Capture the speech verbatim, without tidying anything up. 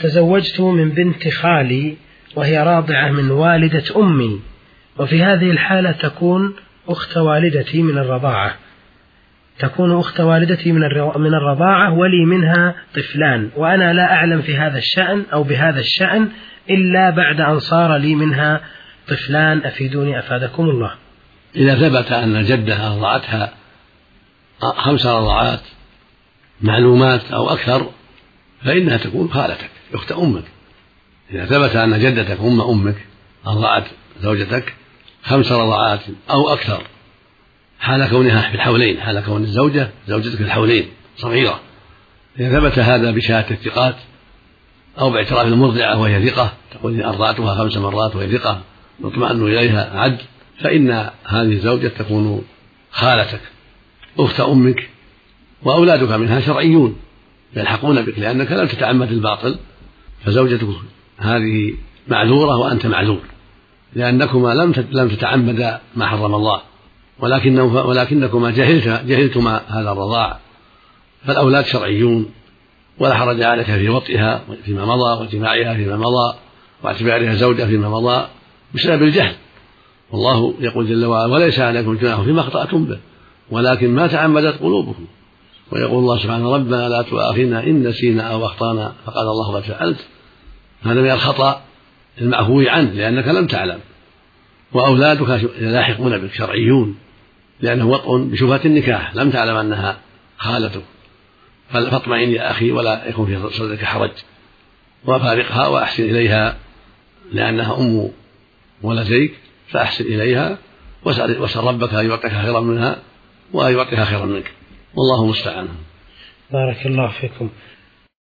تزوجت من بنت خالي وهي راضعة من والدة أمي، وفي هذه الحالة تكون أخت والدتي من الرضاعة تكون أخت والدتي من الرضاعة ولي منها طفلان، وأنا لا أعلم في هذا الشأن أو بهذا الشأن إلا بعد أن صار لي منها طفلان، أفيدوني أفادكم الله. إذا ثبت أن الجدة أرضعتها خمس رضعات معلومات أو أكثر فإنها تكون خالتك أخت أمك. إذا ثبت أن جدتك أم أمك أرضعت زوجتك خمس رضعات أو أكثر حال كونها في الحولين، حال كون الزوجة زوجتك في الحولين صغيرة، إذا ثبت هذا بشهادة الثقات أو باعتراف المرضعة وهي ثقة تقول إن أرضعتها خمس مرات وهي ثقة نطمئن إليها عدل، فإن هذه الزوجة تكون خالتك أخت أمك، وأولادك منها شرعيون يلحقون بك لأنك لم تتعمد الباطل، فزوجتك هذه معذورة وأنت معذور لأنكما لم تتعمد ما حرم الله، ولكنكما جهلت جهلتما هذا الرضاع، فالأولاد شرعيون ولا حرج عليك في وطئها فيما مضى واجتماعها فيما مضى واعتبارها زوجة فيما مضى بسبب الجهل. والله يقول جل وعلا وليس عليكم جناح فيما أخطأتم به ولكن ما تعمدت قلوبكم، ويقول الله سبحانه ربنا لا تؤاخذنا إن نسينا أو أخطأنا فقال الله قد فعلت، هذا من الخطأ المعفو عنه لأنك لم تعلم. وأولادك لاحقون بك شرعيون لأنه وطء بشبهة النكاح لم تعلم أنها خالتك، فاطمئن يا أخي ولا يكون في صدرك حرج، وفارقها وأحسن إليها لأنها أم ولديك، فأحسن إليها واسأل ربك أن يعطيك خيرا منها وأن يعطيها خيرا منك، والله المستعان. بارك الله فيكم.